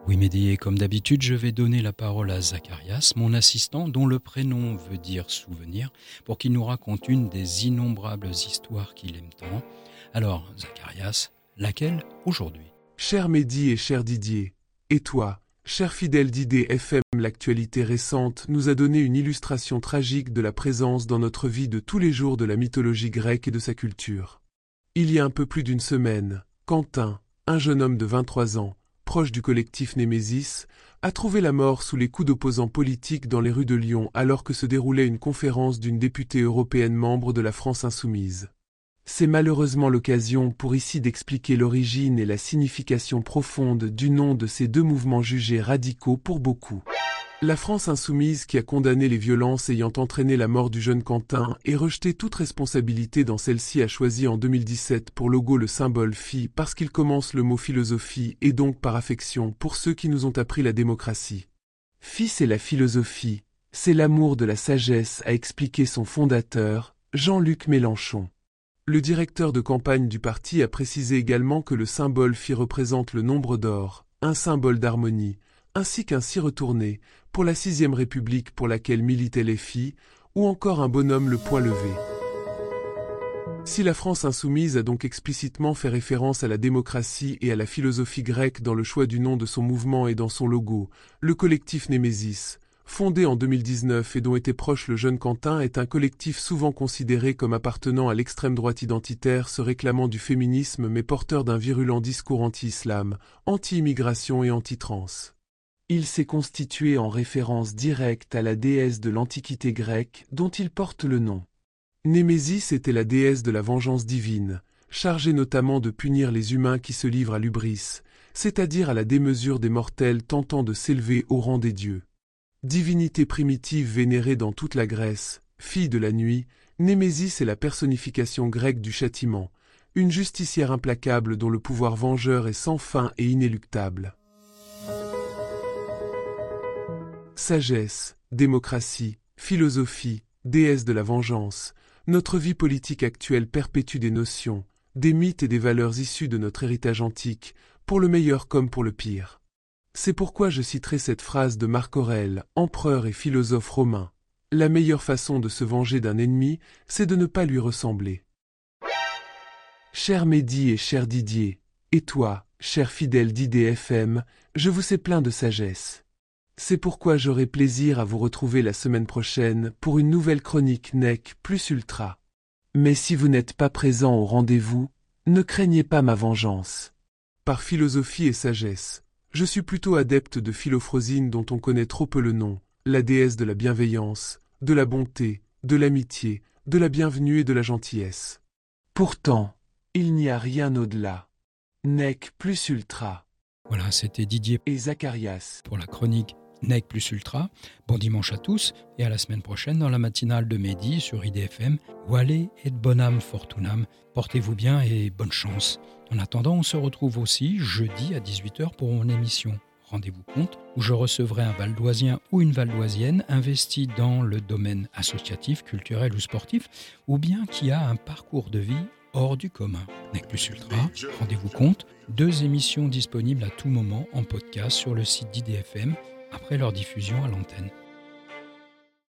Oui, Mehdi, et comme d'habitude, je vais donner la parole à Zacharias, mon assistant, dont le prénom veut dire souvenir, pour qu'il nous raconte une des innombrables histoires qu'il aime tant. Alors, Zacharias, laquelle aujourd'hui ? Cher Mehdi et cher Didier, et toi, cher fidèle d'IDFM, l'actualité récente nous a donné une illustration tragique de la présence dans notre vie de tous les jours de la mythologie grecque et de sa culture. Il y a un peu plus d'une semaine, Quentin, un jeune homme de 23 ans, proche du collectif Némésis, a trouvé la mort sous les coups d'opposants politiques dans les rues de Lyon alors que se déroulait une conférence d'une députée européenne membre de la France insoumise. C'est malheureusement l'occasion pour ici d'expliquer l'origine et la signification profonde du nom de ces deux mouvements jugés radicaux pour beaucoup. La France insoumise qui a condamné les violences ayant entraîné la mort du jeune Quentin et rejeté toute responsabilité dans celle-ci a choisi en 2017 pour logo le symbole Phi parce qu'il commence le mot philosophie et donc par affection pour ceux qui nous ont appris la démocratie. Phi c'est la philosophie, c'est l'amour de la sagesse a expliqué son fondateur, Jean-Luc Mélenchon. Le directeur de campagne du parti a précisé également que le symbole Phi représente le nombre d'or, un symbole d'harmonie, ainsi qu'un si retourné, pour la 6e République pour laquelle militaient les filles, ou encore un bonhomme le poing levé. Si la France insoumise a donc explicitement fait référence à la démocratie et à la philosophie grecque dans le choix du nom de son mouvement et dans son logo, le collectif Némésis, fondé en 2019 et dont était proche le jeune Quentin, est un collectif souvent considéré comme appartenant à l'extrême droite identitaire se réclamant du féminisme mais porteur d'un virulent discours anti-islam, anti-immigration et anti-trans. Il s'est constitué en référence directe à la déesse de l'Antiquité grecque dont il porte le nom. Némésis était la déesse de la vengeance divine, chargée notamment de punir les humains qui se livrent à l'hubris, c'est-à-dire à la démesure des mortels tentant de s'élever au rang des dieux. Divinité primitive vénérée dans toute la Grèce, fille de la nuit, Némésis est la personnification grecque du châtiment, une justicière implacable dont le pouvoir vengeur est sans fin et inéluctable. Sagesse, démocratie, philosophie, déesse de la vengeance, notre vie politique actuelle perpétue des notions, des mythes et des valeurs issues de notre héritage antique, pour le meilleur comme pour le pire. C'est pourquoi je citerai cette phrase de Marc Aurèle, empereur et philosophe romain. La meilleure façon de se venger d'un ennemi, c'est de ne pas lui ressembler. Cher Mehdi et cher Didier, et toi, cher fidèle d'IDFM, je vous sais plein de sagesse. C'est pourquoi j'aurai plaisir à vous retrouver la semaine prochaine pour une nouvelle chronique NEC plus ultra. Mais si vous n'êtes pas présent au rendez-vous, ne craignez pas ma vengeance. Par philosophie et sagesse, je suis plutôt adepte de Philophrosine dont on connaît trop peu le nom, la déesse de la bienveillance, de la bonté, de l'amitié, de la bienvenue et de la gentillesse. Pourtant, il n'y a rien au-delà. NEC plus ultra. Voilà, c'était Didier Et Zacharias pour la chronique NEC plus ultra. Bon dimanche à tous et à la semaine prochaine dans la matinale de Mehdi sur IDFM. Vale et bonam fortunam. Portez-vous bien et bonne chance. En attendant, on se retrouve aussi jeudi à 18h pour mon émission Rendez-vous compte, où je recevrai un valdoisien ou une valdoisienne investi dans le domaine associatif, culturel ou sportif, ou bien qui a un parcours de vie hors du commun. NEC plus ultra, Rendez-vous compte, 2 émissions disponibles à tout moment en podcast sur le site d'IDFM après leur diffusion à l'antenne.